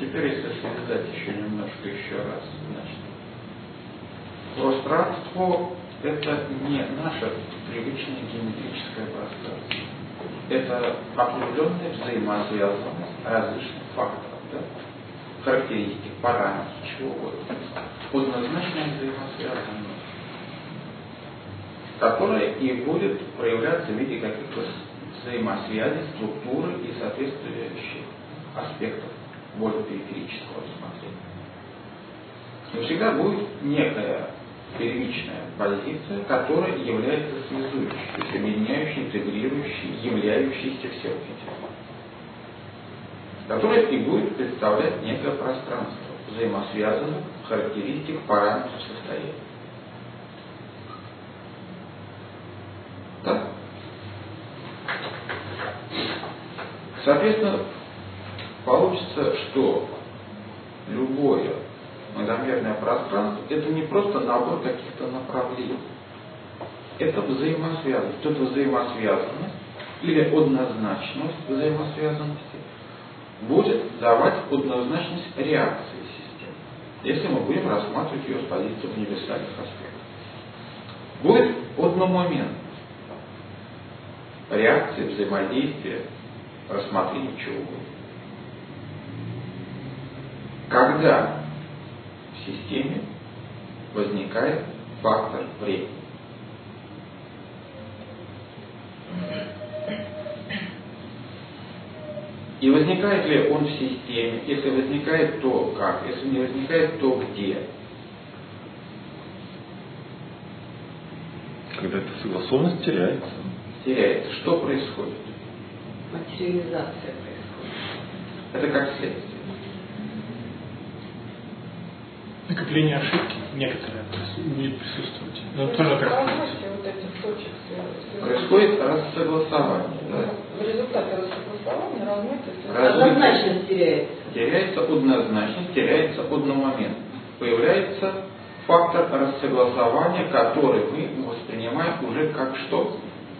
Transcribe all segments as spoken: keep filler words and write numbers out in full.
теперь если связать еще немножко еще раз, значит, пространство – это не наше привычное геометрическое пространство. Это определенная взаимосвязанность различных факторов, да? Характеристик, параметров, чего угодно. Однозначная взаимосвязанность, которая и будет проявляться в виде каких-то взаимосвязей, структуры и соответствующих аспектов более периферического рассмотрения. И всегда будет некая первичная позиция, которая является связующей, то есть объединяющей, интегрирующей, являющейся всем этим, которая и будет представлять некое пространство взаимосвязанных характеристик, параметров, состояния. Так? Соответственно, получится, что любое многомерное пространство – это не просто набор каких-то направлений. Это взаимосвязанность. Эта взаимосвязанность или однозначность взаимосвязанности будет давать однозначность реакции системы, если мы будем рассматривать ее с позиции универсальных аспектов. Будет одномоментность реакции, взаимодействия, рассмотрения чего угодно. Когда в системе возникает фактор времени. И возникает ли он в системе? Если возникает, то как? Если не возникает, то где? Когда эта согласованность теряется. Теряется. Что происходит? Материализация происходит. Это как следствие. Накопление ошибки некоторые будет присутствовать. Но тоже как вот этих точек происходит рассогласование. Да? В результате рассогласования размытость, Размытость. однозначность теряется. Теряется однозначность, теряется одномоментность. Появляется фактор рассогласования, который мы воспринимаем уже как что?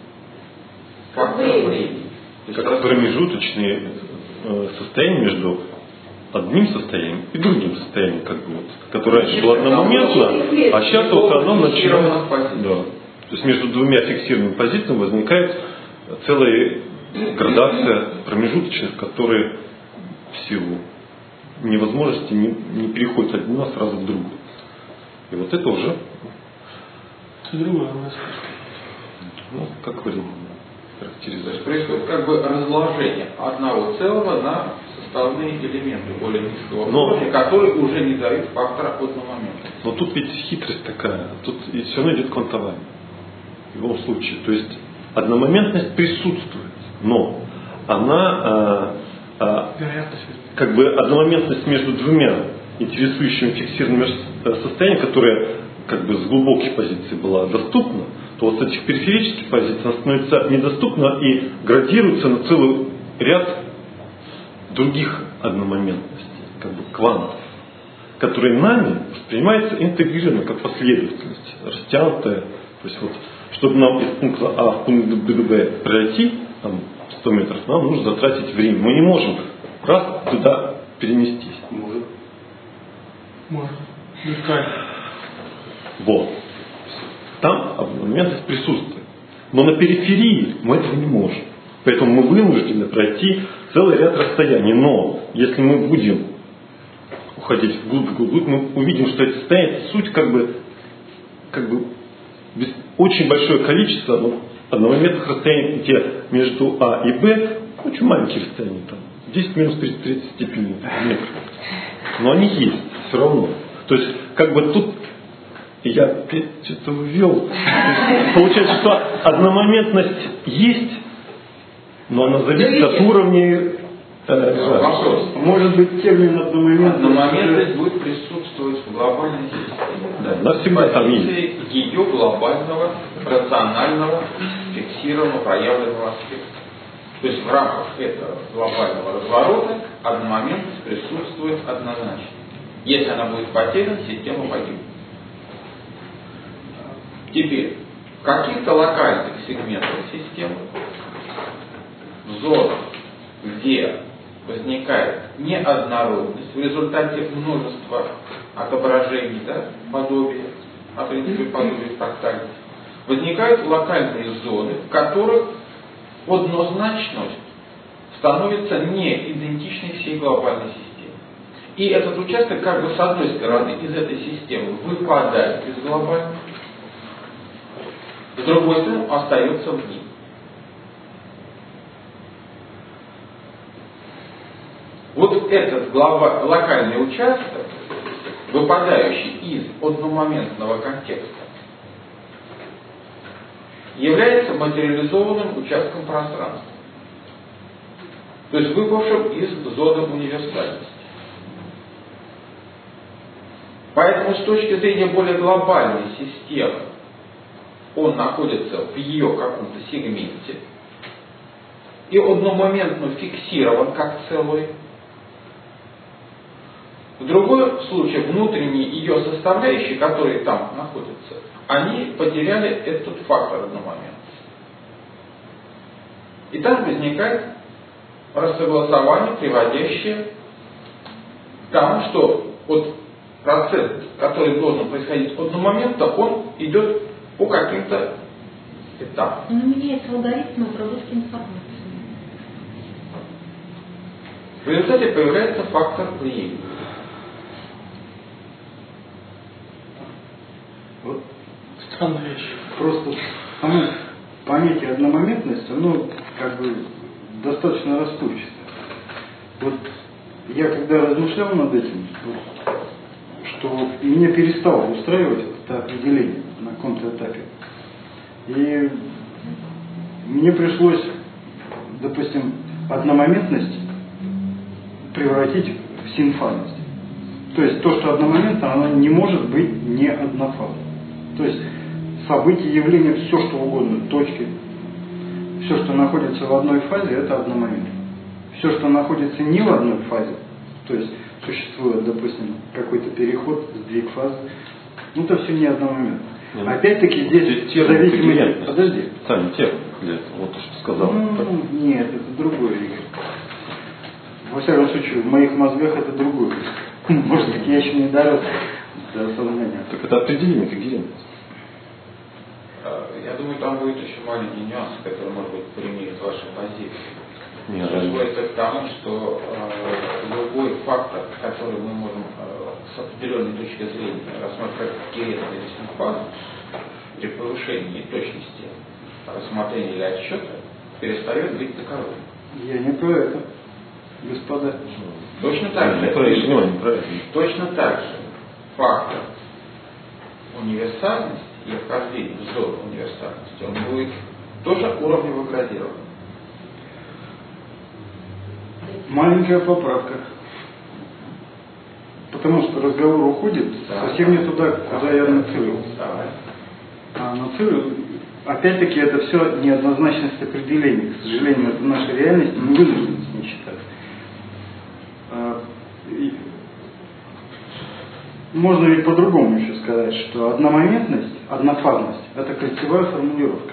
Фактор времени. Как промежуточные состояния между одним состоянием и другим состоянием, как бы вот, которое раньше было одномоментно, а сейчас вот оно начинает. Да. То есть между двумя фиксированными позициями возникает целая градация промежуточных, которые в силу невозможности не, не переходят от одного сразу к другому. И вот это уже. Это другое у нас. Ну, как вариант характеризовать. То есть происходит как бы разложение одного целого на составные элементы более низкого уровня, которые уже не дают фактора одномоментности. Но тут ведь хитрость такая, тут ведь все равно идет квантование. В любом случае. То есть одномоментность присутствует, но она а, а, как бы одномоментность между двумя интересующими фиксированными состояниями, которые как бы с глубокой позиции была доступна, то вот с этих периферических позиций она становится недоступна и градируется на целый ряд других одномоментностей, как бы квантов, которые нами воспринимаются интегрированно, как последовательность, растянутая. То есть вот, чтобы нам из пункта А в пункт Б пройти, там, сто метров, нам нужно затратить время. Мы не можем раз туда перенестись. Можно. Можно. Вертикально. Вот. Там одномоментность присутствует. Но на периферии мы этого не можем. Поэтому мы вынуждены пройти целый ряд расстояний. Но если мы будем уходить вглубь, вглубь, мы увидим, что это состояние, суть как бы, как бы без, очень большое количество ну, одномоментных расстояний, где между А и Б очень маленькие расстояния, там, десять минус тридцать степени метров. Но они есть все равно. То есть, как бы тут я что-то ввел. Получается, что одномоментность есть, но она зависит от уровня. Э, Вопрос. Может быть, термин одномоментность. Одномоментность будет присутствовать в глобальной системе. Да, навсегда там есть. Ее глобального, рационального, фиксированного, проявленного аспекта. То есть в рамках этого глобального разворота одномоментность присутствует однозначно. Если она будет потеряна, система погибнет. Теперь, в каких-то локальных сегментах системы, в зонах, где возникает неоднородность в результате множества отображений, да, подобия, а в принципе подобия фрактальности, возникают локальные зоны, в которых однозначность становится не идентичной всей глобальной системе. И этот участок как бы с одной стороны из этой системы выпадает из глобальной, с другой стороны остается в ней. Вот этот глава, локальный участок, выпадающий из одномоментного контекста, является материализованным участком пространства, то есть выпавшим из зоны универсальности. Поэтому с точки зрения более глобальной системы он находится в ее каком-то сегменте и одномоментно фиксирован как целый. В другой случае внутренние ее составляющие, которые там находятся, они потеряли этот фактор одномоментности. И там возникает рассогласование, приводящее к тому, что вот процесс, который должен происходить одномоментно, он идет по каким-то этапам. Но меняется алгоритм обработки информации. В результате появляется фактор влияния. Вот Странная вещь. просто само понятие одномоментности, оно как бы достаточно расплывчатое. Вот я когда размышлял над этим, вот, что меня перестало устраивать это определение на каком-то этапе. И мне пришлось, допустим, одномоментность превратить в синфазность. То есть то, что одномоментно, оно не может быть не однофазно. То есть события, явления, все что угодно, точки, все, что находится в одной фазе, это одномоментно. Все, что находится не в одной фазе, то есть существует, допустим, какой-то переход, сдвиг фазы, ну это все не одномоментно. Нет. Опять-таки здесь зависимость... Подожди. Сами термин для этого, вот то, что сказал. Ну, нет, это другое, Игорь. Во всяком случае, в моих мозгах это другое. Может быть, я еще не дорос до осознания. Так это определение когерентности. Я думаю, там будет еще маленький нюанс, который, может быть, примерит вашу позицию. Нет, Что сводится к тому, что э, любой фактор, который мы можем э, с определенной точки зрения рассматривать как когерентный или синхронный, при повышении точности рассмотрения или отсчета, перестает быть таковым. Я не про это, господа. Точно так же. Не про это, не про это. Точно так же фактор универсальности и вхождения в зону универсальности, он будет тоже уровнево градирован. Маленькая поправка. Потому что разговор уходит да. совсем не туда, куда да. я нацелился. Да. А нацелил, опять-таки, это все неоднозначность определений. К сожалению, это наша реальность, мы вынуждены с ней считать. А, и, можно ведь по-другому еще сказать, что одномоментность, однофазность – это кольцевая формулировка,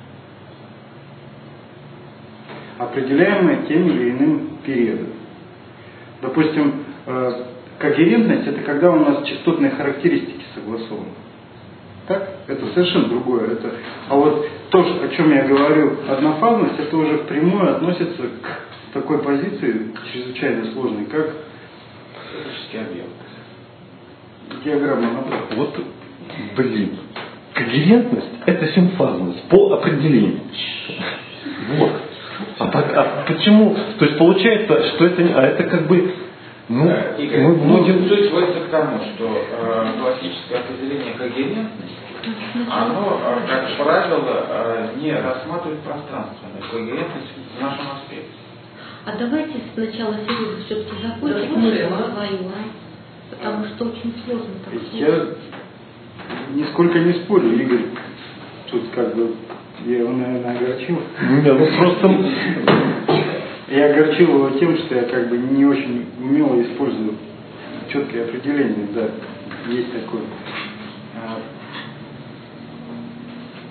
определяемая тем или иным периодом. Допустим, э, когерентность – это когда у нас частотные характеристики согласованы. Так? Это совершенно другое. Это... А вот то, о чем я говорю, однофазность, это уже впрямую относится к такой позиции, чрезвычайно сложной, как физический объект. Диаграмма напротив. Вот, блин, когерентность – это синфазность по определению. Вот. А, а почему? То есть получается, что это, а это как бы, ну, э, Игорь, мы будем... ну, суть сводится к тому, что э, классическое определение когерентности, оно, э, как правило, э, не рассматривает пространственную когерентность в нашем аспекте. А давайте сначала сегодня все-таки закончим да, мысль да. свою, а? Потому что очень сложно так Я сложно. нисколько не спорю, Игорь. Тут как бы я его, наверное, огорчил. Не, ну просто... Я огорчил его тем, что я как бы не очень умело использую четкие определения. Да, есть такое.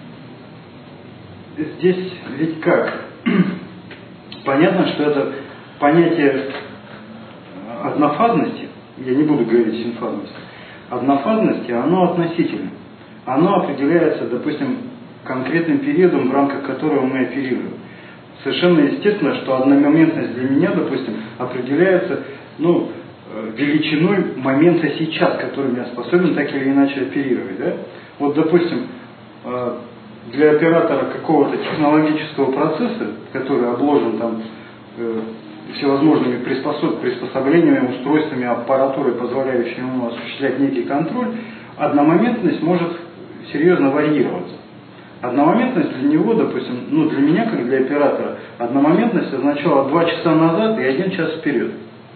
Здесь ведь как? Понятно, что это понятие однофазности, я не буду говорить синфазности, однофазности, оно относительно. Оно определяется, допустим, конкретным периодом, в рамках которого мы оперируем. Совершенно естественно, что одномоментность для меня, допустим, определяется ну, величиной момента сейчас, которым я способен так или иначе оперировать. Да? Вот, допустим, для оператора какого-то технологического процесса, который обложен там всевозможными приспособ... приспособлениями, устройствами, аппаратурой, позволяющими ему осуществлять некий контроль, одномоментность может серьезно варьироваться. Одномоментность для него, допустим, ну для меня, как для оператора, одномоментность означала два часа назад и один час вперед.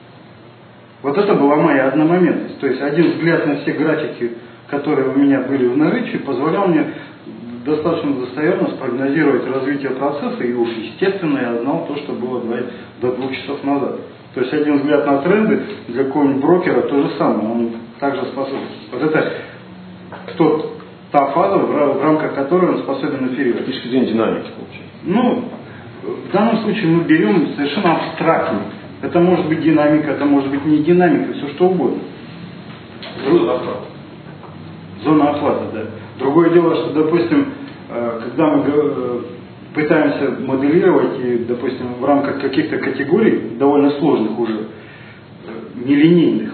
Вот это была моя одномоментность. То есть один взгляд на все графики, которые у меня были в наличии, позволял мне достаточно достоверно спрогнозировать развитие процесса, и уж естественно я знал то, что было до двух часов назад. То есть один взгляд на тренды для какого-нибудь брокера то же самое, он также способен. Вот это тот, та фаза, в рамках которой он способен оперировать. С точки зрения динамики, получается. Ну, в данном случае мы берем совершенно абстрактно. Это может быть динамика, это может быть не динамика, все что угодно. Зона охвата. Зона охвата, да. Другое дело, что, допустим, когда мы пытаемся моделировать, и, допустим, в рамках каких-то категорий, довольно сложных уже, нелинейных,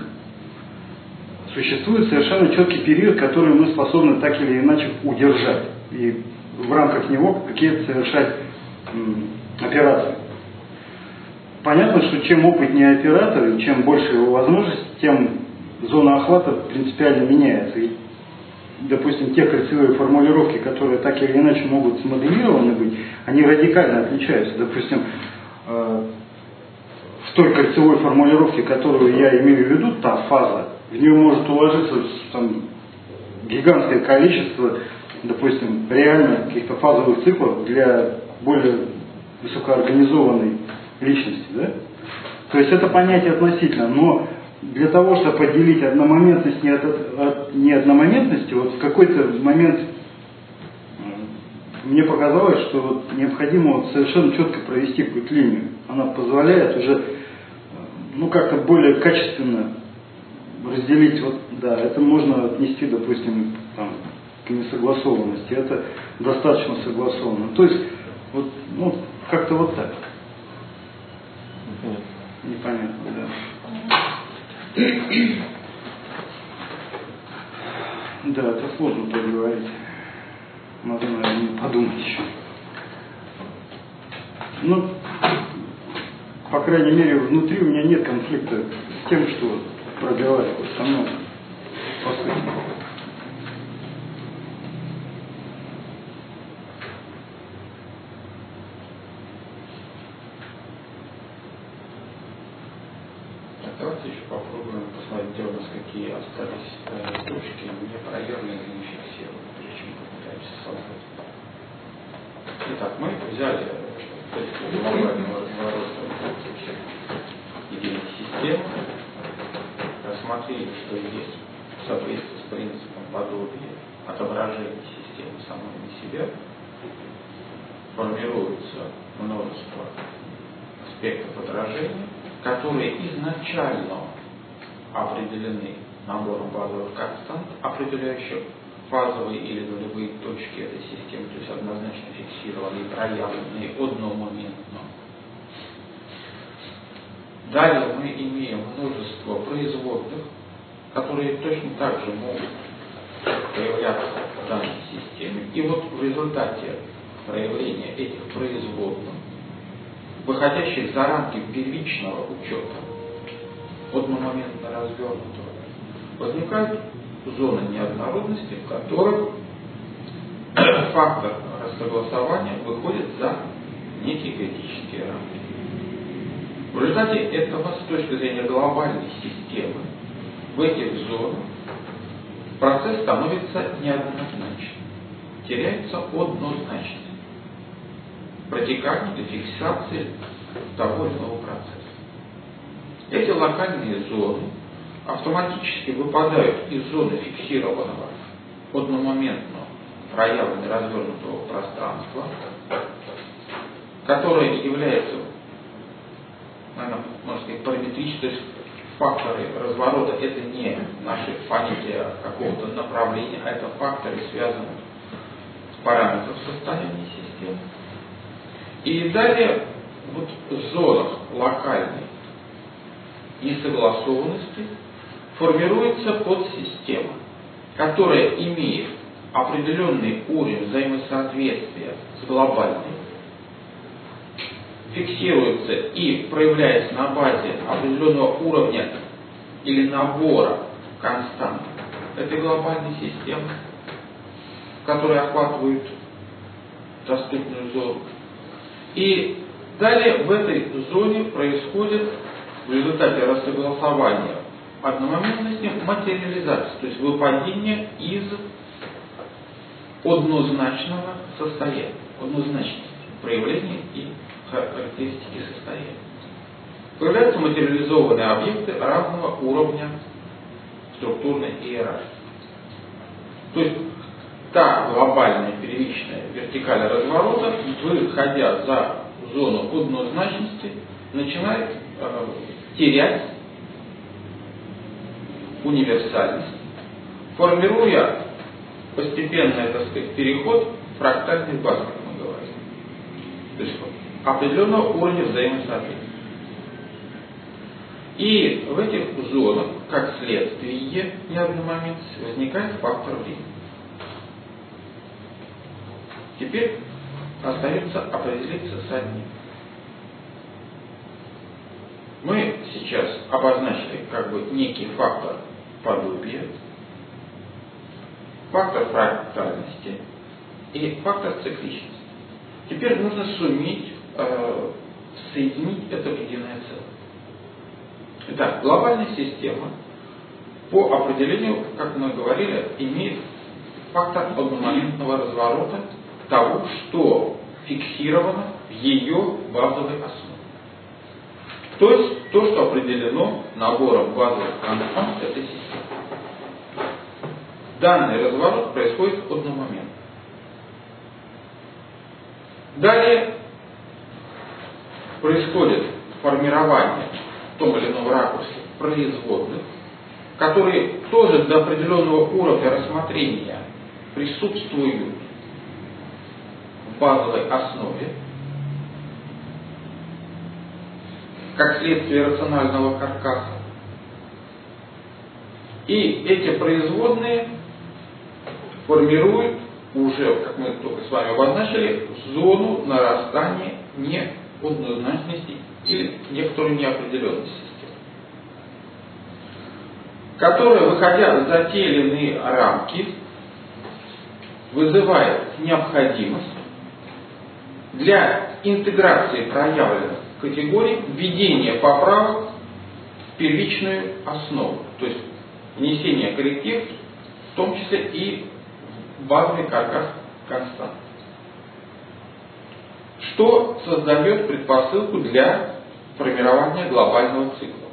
существует совершенно четкий период, который мы способны так или иначе удержать. И в рамках него какие-то совершать м, операции. Понятно, что чем опытнее оператор, и чем больше его возможностей, тем зона охвата принципиально меняется. И, допустим, те кольцевые формулировки, которые так или иначе могут смоделированы быть, они радикально отличаются. Допустим, э, в той кольцевой формулировке, которую я имею в виду, та фаза, в нее может уложиться там, гигантское количество, допустим, реально каких-то фазовых циклов для более высокоорганизованной личности. Да? То есть это понятие относительно, но для того, чтобы поделить одномоментность не от, от неодномоментности, вот в какой-то момент мне показалось, что вот необходимо вот совершенно четко провести какую-то линию. Она позволяет уже ну, как-то более качественно разделить, вот, да, это можно отнести, допустим, там, к несогласованности, это достаточно согласованно. То есть, вот, ну, как-то вот так. Непонятно, да. Да, это сложно проговорить. Надо, наверное, подумать еще. Ну, по крайней мере, внутри у меня нет конфликта с тем, что проговариваю со мной. По сути. Давайте еще попробуем посмотреть, где у нас какие остались э, точки, не проверенные, не фиксированы, прежде чем попытаемся создать. Итак, мы взяли точку глобального разворота единой системы, рассмотрели, что есть в соответствии с принципом подобия отображения системы самой на себя, формируется множество аспектов отражения, которые изначально определены набором базовых констант, определяющих фазовые или нулевые точки этой системы, то есть однозначно фиксированные, проявленные одномоментно. Далее мы имеем множество производных, которые точно так же могут проявляться в данной системе. И вот в результате проявления этих производных, выходящих за рамки первичного учета, одномоментно развернутого, возникают зоны неоднородности, в которых фактор рассогласования выходит за некие критические рамки. В результате этого, с точки зрения глобальной системы, в этих зонах процесс становится неоднозначным, теряется однозначность протекания или фиксации того или иного процесса. Эти локальные зоны автоматически выпадают из зоны фиксированного одномоментно проявленно развернутого пространства, которое является наверное, можно сказать, параметрические, то есть факторы разворота это не наши понятия какого-то направления, а это факторы, связанные с параметром состояния системы. И далее вот в зонах локальной несогласованности формируется подсистема, которая имеет определенный уровень взаимосоответствия с глобальной, фиксируется и проявляется на базе определенного уровня или набора констант этой глобальной системы, которые охватывают доступную зону. И далее в этой зоне происходит в результате рассогласования одномоментности материализация, то есть выпадение из однозначного состояния, однозначности проявления и характеристики состояния. Появляются материализованные объекты разного уровня структурной иерархии. То есть та глобальная первичная вертикаль разворота, выходя за зону однозначности, начинает э, терять универсальность, формируя постепенно, так сказать, переход в фрактальный баз, как мы говорим. То есть определенного уровня взаимосоответствия. И в этих зонах, как следствие неодномоментности, возникает фактор времени. Теперь остается определиться с одним. Мы сейчас обозначили как бы некий фактор подобия, фактор фрактальности и фактор цикличности. Теперь нужно суметь э, соединить это в единое целое. Итак, глобальная система по определению, как мы говорили, имеет фактор одномоментного разворота того, что фиксировано в ее базовой основе. То есть то, что определено набором базовых констант этой системы. Данный разворот происходит одномоментно. Далее происходит формирование в том или ином ракурсе производных, которые тоже до определенного уровня рассмотрения присутствуют в базовой основе, как следствие рационального каркаса. И эти производные формируют уже, как мы только с вами обозначили, зону нарастания неоднозначности или некоторой неопределенности системы, которая, выходя за те или иные рамки, вызывает необходимость для интеграции проявленных категорий введения поправок в первичную основу, то есть внесение корректив, в том числе и в базовый каркас констант, что создает предпосылку для формирования глобального цикла.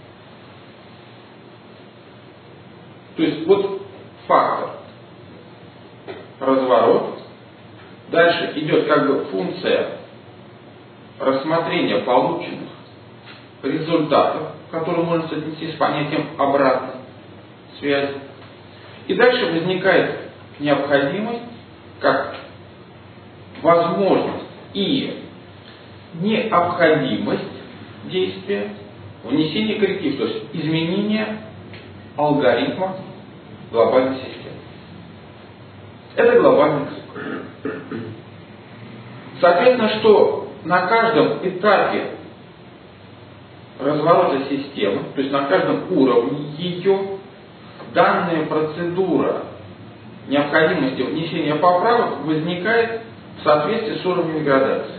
То есть вот фактор разворот, дальше идет как бы функция рассмотрения полученных результатов, которые можно соотнести с понятием обратной связи. И дальше возникает необходимость, как возможность и необходимость действия внесения корректив, то есть изменения алгоритма глобальной системы. Это глобальный цикл. Соответственно, что на каждом этапе разворота системы, то есть на каждом уровне ее, данная процедура необходимости внесения поправок возникает в соответствии с уровнями градации.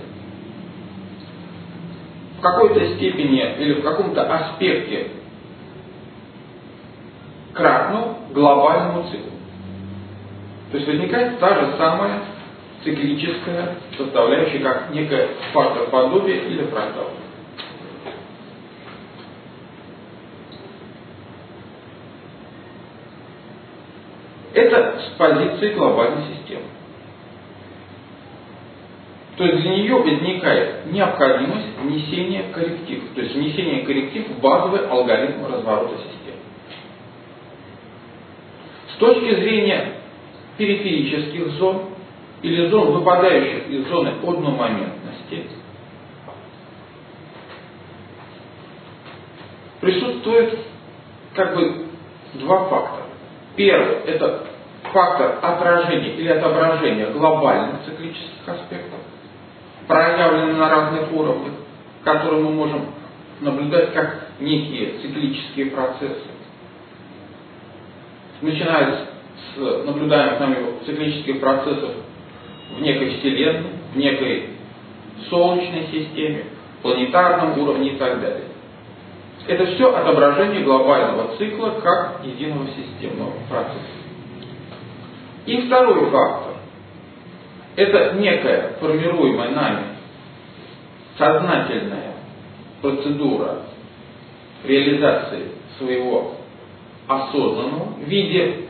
В какой-то степени или в каком-то аспекте кратно глобальному циклу. То есть возникает та же самая циклическая составляющая, как некая фактор подобия или фрактал. Это с позиции глобальной системы. то есть для нее возникает необходимость внесения коррективов, то есть внесения корректив в базовый алгоритм разворота системы. С точки зрения периферических зон или зон, выпадающих из зоны одномоментности, присутствует как бы два фактора. Первый – это фактор отражения или отображения глобальных циклических аспектов, проявленных на разных уровнях, которые мы можем наблюдать как некие циклические процессы. Начиная с наблюдаемых нами циклических процессов в некой Вселенной, в некой Солнечной системе, планетарном уровне и так далее. Это все отображение глобального цикла как единого системного процесса. И второй фактор – это некая формируемая нами сознательная процедура реализации своего осознанного в виде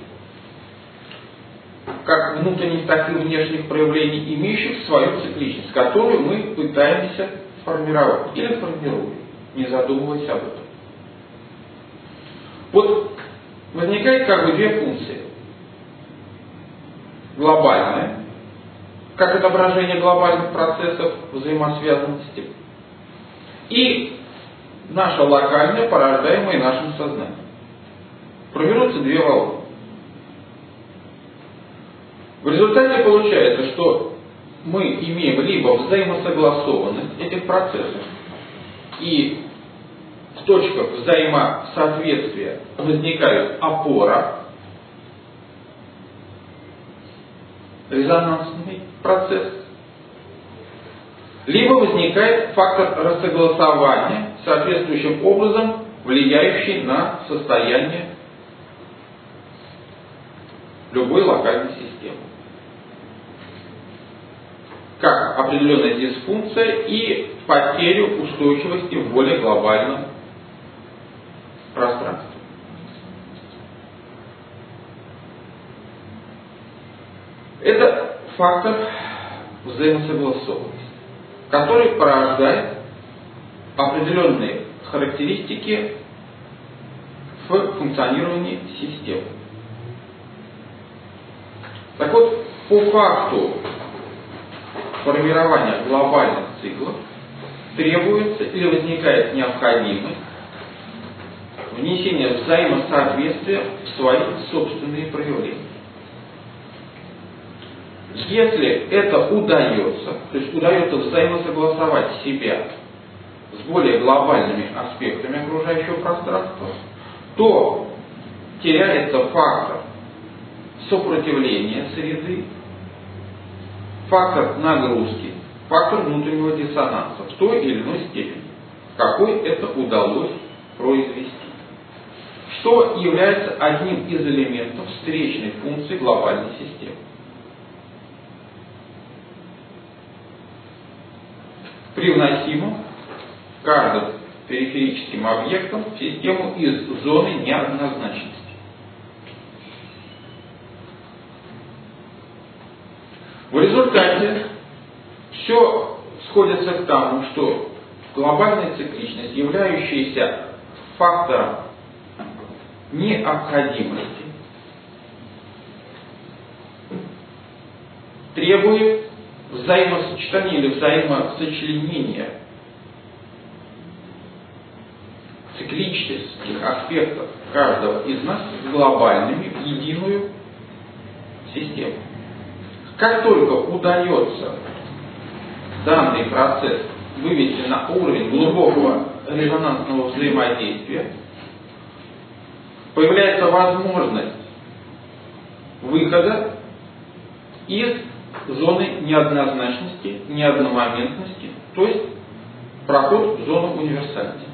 как внутренних, так и внешних проявлений, имеющих свою цикличность, которую мы пытаемся формировать или формируем, не задумываясь об этом. Вот возникает как бы две функции. Глобальная, как отображение глобальных процессов взаимосвязанности, и наша локальная, порождаемая нашим сознанием. Формируются две волны. В результате получается, что мы имеем либо взаимосогласованность этих процессов, и в точках взаимосоответствия возникает опора, резонансный процесс, либо возникает фактор рассогласования, соответствующим образом влияющий на состояние любой локальной системы. Как определенная дисфункция и потерю устойчивости в более глобальном пространстве. Это фактор взаимосогласованности, который порождает определенные характеристики в функционировании системы. Так вот, по факту формирования глобальных циклов требуется или возникает необходимость внесения взаимосоответствия в свои собственные проявления. Если это удается, то есть удается взаимосогласовать себя с более глобальными аспектами окружающего пространства, то теряется фактор сопротивления среды, фактор нагрузки, фактор внутреннего диссонанса в той или иной степени, какой это удалось произвести, что является одним из элементов встречной функции глобальной системы. Привносимо каждым периферическим объектом в систему из зоны неоднозначности. В результате все сходится к тому, что глобальная цикличность, являющаяся фактором необходимости, требует взаимосочетания или взаимосочленения циклических аспектов каждого из нас с глобальными в единую систему. Как только удается данный процесс вывести на уровень глубокого резонансного взаимодействия, появляется возможность выхода из зоны неоднозначности, неодномоментности, то есть проход в зону универсальности.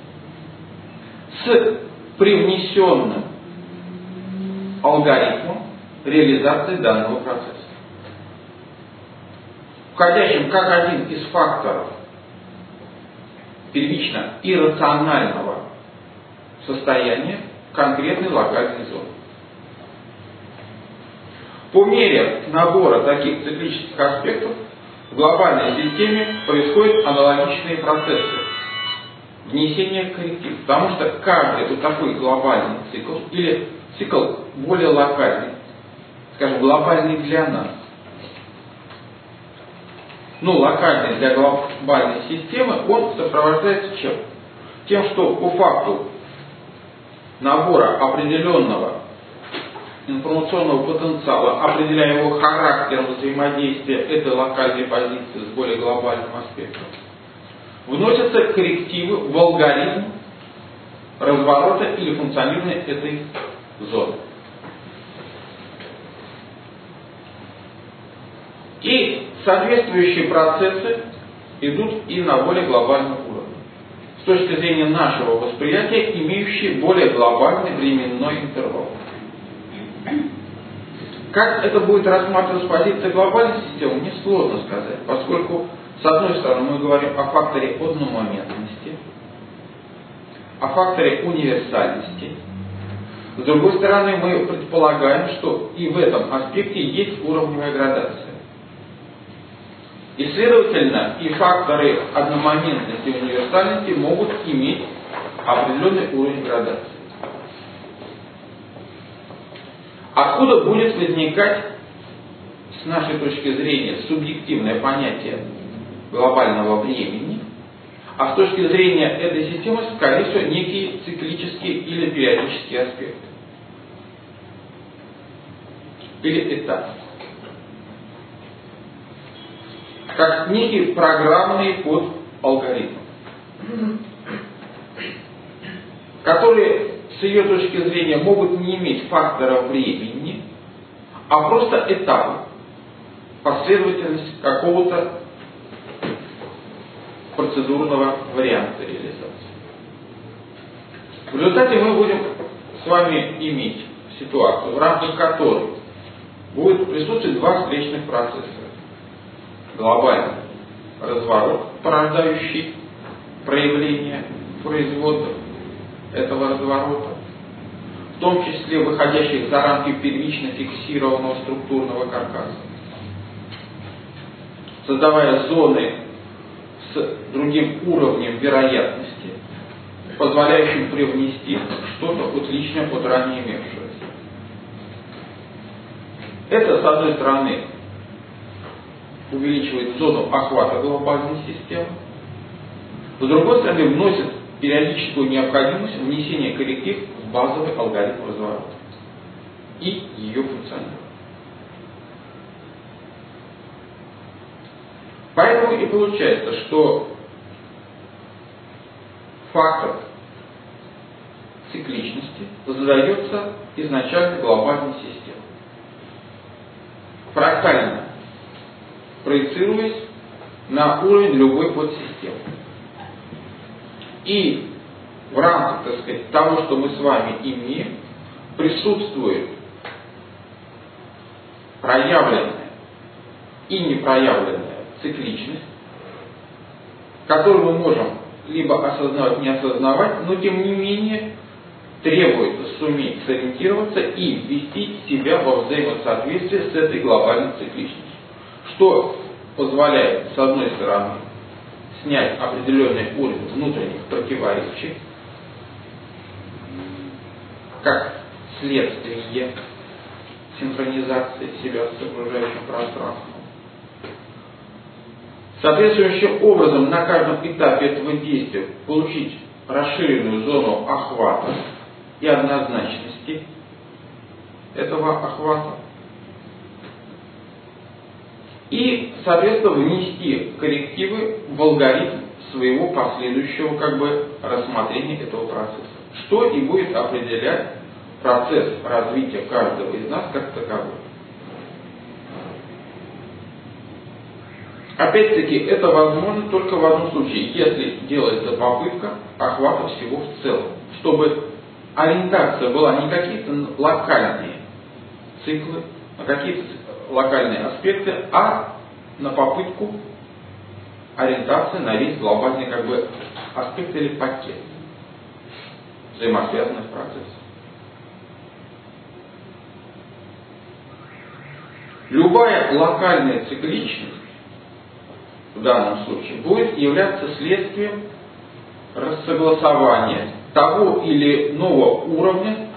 С привнесенным алгоритмом реализации данного процесса, входящим как один из факторов первично иррационального состояния конкретной локальной зоны. По мере набора таких циклических аспектов в глобальной системе происходят аналогичные процессы внесения корректив. Потому что каждый вот такой глобальный цикл, или цикл более локальный, скажем, глобальный для нас, ну, локальный для глобальной системы, он сопровождается чем? Тем, что по факту набора определенного информационного потенциала, определяя его характером взаимодействия этой локальной позиции с более глобальным аспектом, вносятся коррективы в алгоритм разворота или функционирования этой зоны. И соответствующие процессы идут и на более глобальном уровне. С точки зрения нашего восприятия, имеющие более глобальный временной интервал. Как это будет рассматриваться с позиции глобальной системы, мне сложно сказать, поскольку, с одной стороны, мы говорим о факторе одномоментности, о факторе универсальности. С другой стороны, мы предполагаем, что и в этом аспекте есть уровневая градация. И, следовательно, и факторы одномоментности и универсальности могут иметь определенный уровень градации. Откуда будет возникать, с нашей точки зрения, субъективное понятие глобального времени, а с точки зрения этой системы, скорее всего, некие циклические или периодические аспекты. Или этапы. Как некие программные подалгоритмы, которые с ее точки зрения могут не иметь фактора времени, а просто этапы, последовательность какого-то процедурного варианта реализации. В результате мы будем с вами иметь ситуацию, в рамках которой будет присутствовать два встречных процесса. Глобальный разворот, порождающий проявление производных этого разворота, в том числе выходящих за рамки первично фиксированного структурного каркаса, создавая зоны с другим уровнем вероятности, позволяющим привнести что-то отличное от ранее имевшегося. Это, с одной стороны, увеличивает зону охвата глобальной системы, с другой стороны, вносит периодическую необходимость внесения корректив в базовый алгоритм разворота и ее функционирования. Поэтому и получается, что фактор цикличности задается изначально глобальной системой, фрактально проецируясь на уровень любой подсистемы. И в рамках, так сказать, того, что мы с вами имеем, присутствует проявленная и непроявленная цикличность, которую мы можем либо осознавать, не осознавать, но тем не менее требуется суметь сориентироваться и ввести себя во взаимосоответствие с этой глобальной цикличностью, что позволяет, с одной стороны, снять определенный уровень внутренних противоречий, как следствие синхронизации себя с окружающим пространством. Соответствующим образом на каждом этапе этого действия получить расширенную зону охвата и однозначности этого охвата. И, соответственно, внести коррективы в алгоритм своего последующего как бы рассмотрения этого процесса. Что и будет определять процесс развития каждого из нас как таковой. Опять-таки, это возможно только в одном случае, если делается попытка охвата всего в целом, чтобы ориентация была не какие-то локальные циклы, а какие-то локальные аспекты, а на попытку ориентации на весь глобальный как бы аспект или пакет взаимосвязанных процессов. Любая локальная цикличность в данном случае будет являться следствием рассогласования того или иного уровня